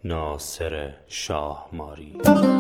ناصر شاهماری.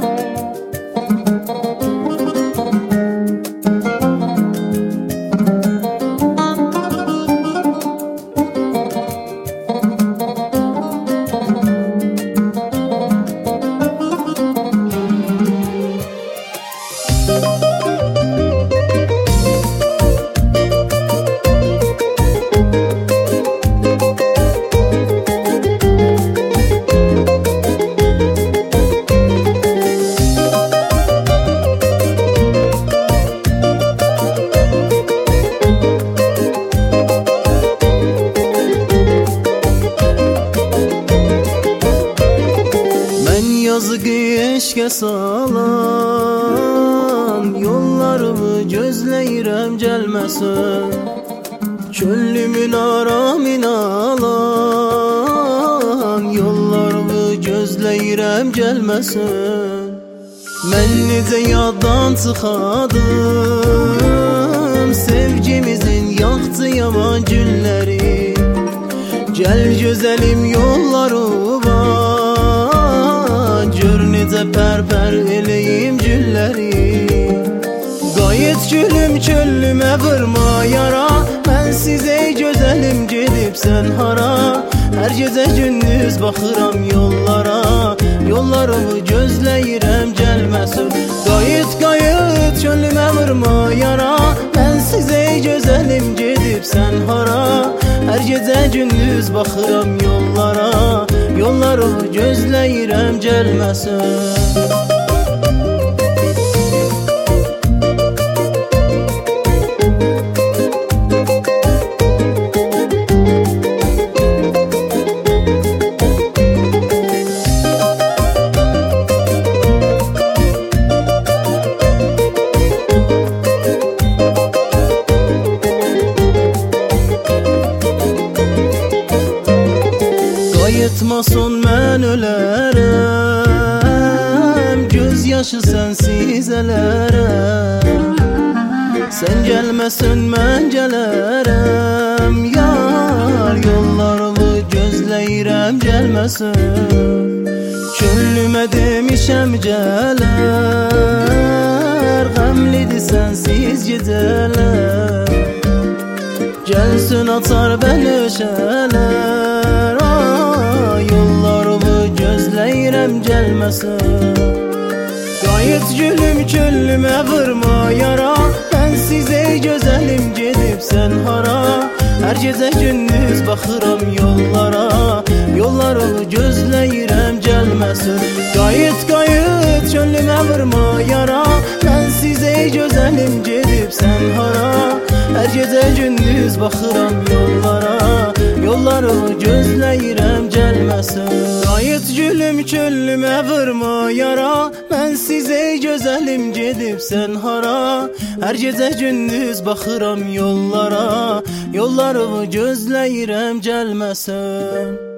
Yazgı eşke salan yollarımı gözləyirəm gəlməsin. Çöllümün aramın alan yollarımı gözləyirəm gəlməsin. Mən necə yaddan çıxadım sevgimizin yaxdı yaman günləri. Gəl gözəlim yolları var, gör necə pər-pər eləyim gülləri. Qayıt gülüm çöllümə vurma yara, mən sizə gözəlim gedibsən hara. Hər gecə gündüz baxıram yollara, yollarımı gözləyirəm gəlməsin. Qayıt qayıt çöllümə vurma yara, mən sizə gözəlim gedibsən hara. Hər gecə gündüz baxıram yollara, yollarımı gözləyirəm gəlməsin. Qayıtmason mən ölərəm, göz yaşı sənsiz ələrəm. Sən gəlməsən mən gələrəm, yar yollarımı gözləyirəm gəlməsin. Çöllümə demişəm gələr, qəmlidir sənsiz gecələr. Gəlsin açar bənöşələr, yollarımı gözləyirəm gəlməsin. Qayıt gülüm çöllümə vurma yara, mən sizə gözəlim gedibsən hara. Hər gecə gündüz baxıram yollara, yollarımı gözləyirəm gəlməsin. Qayıt qayıt çöllümə vurma yara, mən sizə gözəlim gedibsən hara. Hər gecə gündüz baxıram yollara, yollarımı gözləyirəm gəlməsin. Qayıt gülüm çöllümə vurma yara, mən sizə gözəlim gedibsən hara. Hər gecə gündüz baxıram yollara, yollarımı gözləyirəm gəlməsin.